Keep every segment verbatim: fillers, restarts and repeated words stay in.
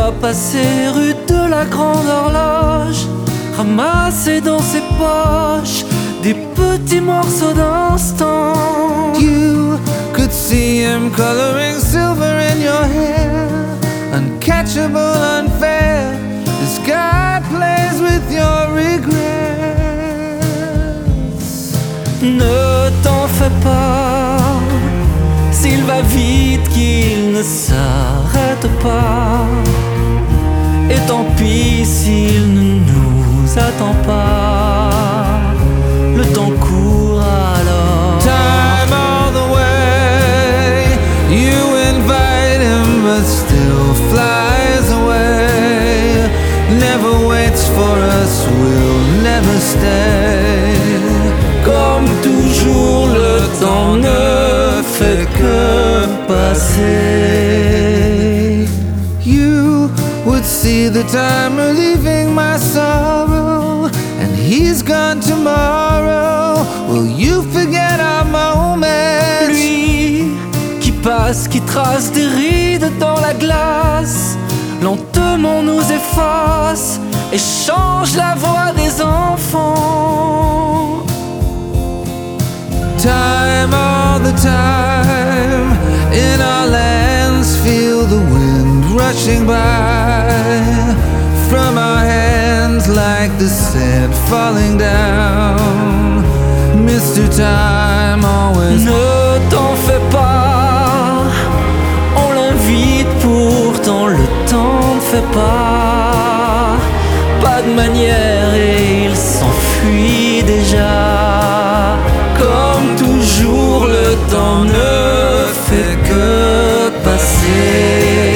va passer rue de la Grande Horloge, ramasser dans ses poches des petits morceaux d'instant. You could see him coloring silver in your hair, uncatchable, unfair. This guy plays with your regrets. Ne t'en fais pas, s'il va vite qu'il ne s'arrête pas. Et tant pis s'il ne nous attend pas. Le temps court alors. Time all the way. You invite him but still flies away. Never waits for us, will never stay. Comme toujours, le temps ne fait que passer. You would see the time relieving my sorrow, and he's gone tomorrow. Will you forget our moments? Lui qui passe, qui trace des rides dans la glace, lentement nous efface et change la voix des enfants. Time all the time, in our lands feel the wind rushing by, from our hands like the sand falling down. Mister Time always. Ne t'en fais pas, on l'invite pourtant le temps ne fait pas. Pas de manière et il s'enfuit déjà. Comme toujours, le temps ne fait que passer.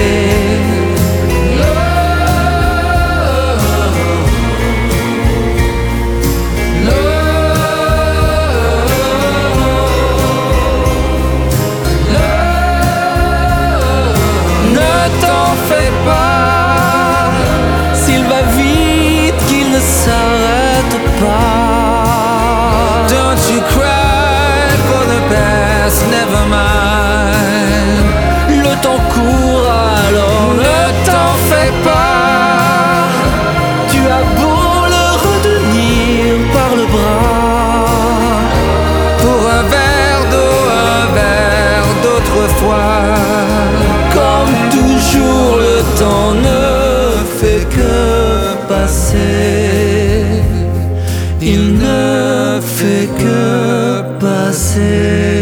Ne t'en fais pas, s'il va vite qu'il ne s'arrête pas. Don't you cry for the past, never mind. Le temps court alors, ne t'en fais pas. Tu as beau le retenir par le bras. Pour un verre d'eau, un verre d'autrefois. Comme toujours, le temps ne fait que passer. Il ne fait que passer.